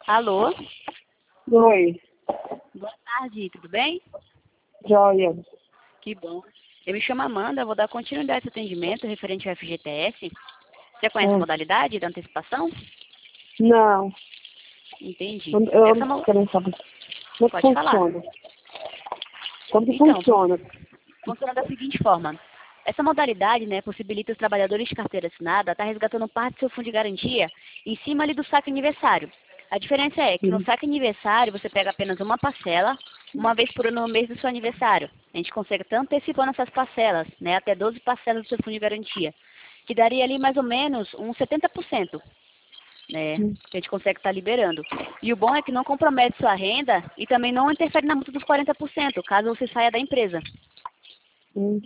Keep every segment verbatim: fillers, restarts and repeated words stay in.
Alô? Oi, Boa tarde, tudo bem? joia. Que bom. Eu me chamo Amanda, vou dar continuidade ao atendimento referente ao F G T S. Você conhece a Ah, modalidade da antecipação? não, Entendi. eu eu Essa não mo... quero saber. Como que Pode falar. funciona? Como que Então, fun- funciona? funciona da seguinte forma. Essa modalidade, né, possibilita os trabalhadores de carteira assinada estar resgatando parte do seu fundo de garantia em cima ali do saque aniversário. A diferença é que no Hum, saque aniversário você pega apenas uma parcela, uma vez por ano no mês do seu aniversário. A gente consegue estar antecipando essas parcelas, né, até doze parcelas do seu fundo de garantia, que daria ali mais ou menos uns setenta por cento, né, hum, que a gente consegue estar liberando. E o bom é que não compromete sua renda e também não interfere na multa dos quarenta por cento, caso você saia da empresa. hum.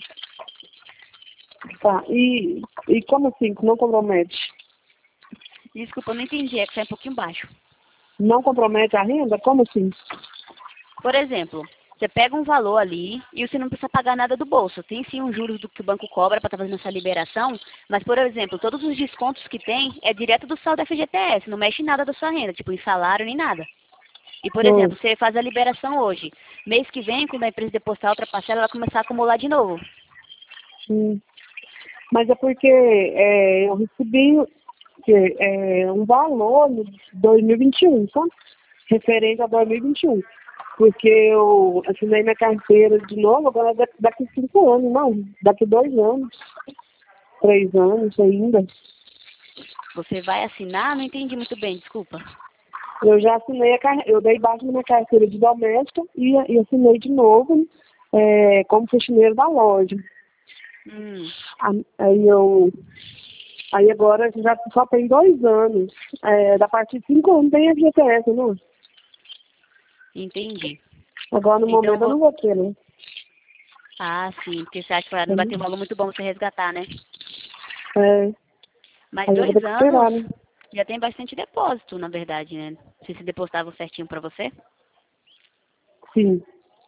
Tá, e, e como assim, que não compromete? Desculpa, eu não entendi, é que sai um pouquinho baixo. Não compromete a renda? Como assim? Por exemplo, você pega um valor ali e você não precisa pagar nada do bolso. Tem sim um juros do que o banco cobra para estar fazendo essa liberação, mas, por exemplo, todos os descontos que tem é direto do saldo F G T S, não mexe em nada da sua renda, tipo em salário nem nada. E, por Hum, exemplo, você faz a liberação hoje. Mês que vem, quando a empresa depositar outra parcela, ela vai começar a acumular de novo. hum. Mas é porque é, eu recebi que, é, um valor no dois mil e vinte e um, sabe? Referente a dois mil e vinte e um. Porque eu assinei minha carteira de novo, agora daqui, daqui cinco anos, não, daqui dois anos, três anos ainda. Você vai assinar? Não entendi muito bem, desculpa. Eu já assinei a carteira, eu dei baixa na minha carteira de doméstica e, e assinei de novo é, como faxineiro da loja. Hum, A- Aí eu aí agora já só tem dois anos. É, da partir de cinco anos tem F G T S, não? entendi. Agora no Então, momento eu vou... não vou ter, né? Ah, sim, porque você acha que não vai ter um valor muito bom pra você resgatar, né? É, Mas aí eu vou dois ter que esperar, anos né? já tem bastante depósito, na verdade, né? Se se depositavam certinho pra você? Sim,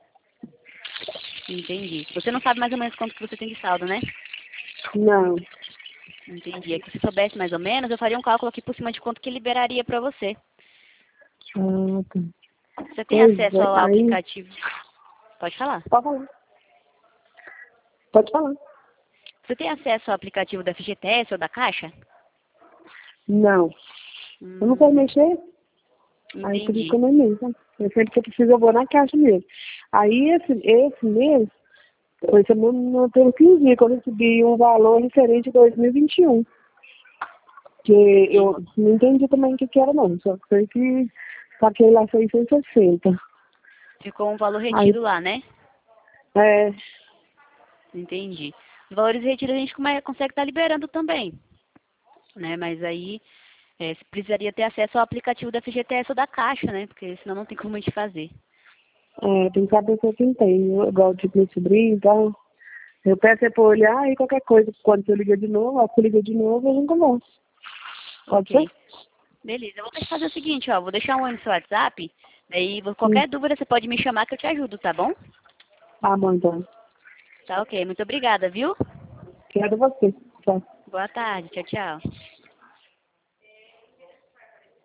Entendi. Você não sabe mais ou menos quanto que você tem de saldo, né? não. Entendi. É que se soubesse mais ou menos, eu faria um cálculo aqui por cima de quanto que liberaria pra você. Ah, tá. Você tem Pois acesso é, ao aí, aplicativo? Pode falar. pode falar. Pode falar. Você tem acesso ao aplicativo da F G T S ou da Caixa? Não. Eu não sei Hum, mexer, aí por isso que entendi. eu não mexo. Eu sempre que eu preciso eu vou na caixa mesmo. Aí esse, esse mês, foi semana, tem quinze dias que eu recebi um valor referente a dois mil e vinte e um. Que Entendi. eu não entendi também o que, que era não, só sei que paguei lá seiscentos e sessenta. Ficou um valor Aí, retido lá, né? é, Entendi. Os valores retidos a gente come- consegue estar liberando também, né? Mas aí é, você precisaria ter acesso ao aplicativo da F G T S ou da Caixa, né? Porque senão não tem como a gente fazer. é, tem que saber se quem tem, eu- igual tipo meu sobrinho e tal. Eu peço é pra olhar e qualquer coisa, quando você liga de novo, ó, você liga de novo, a gente conversa. Pode ser? Ok. Beleza, eu vou ter que fazer o seguinte, ó. Vou deixar um oi no seu WhatsApp. Daí, vo- Sim. qualquer dúvida você pode me chamar que eu te ajudo, tá bom? Tá bom, então. Tá ok. Muito obrigada, viu? Quero você. Tchau. Boa tarde. Tchau, tchau.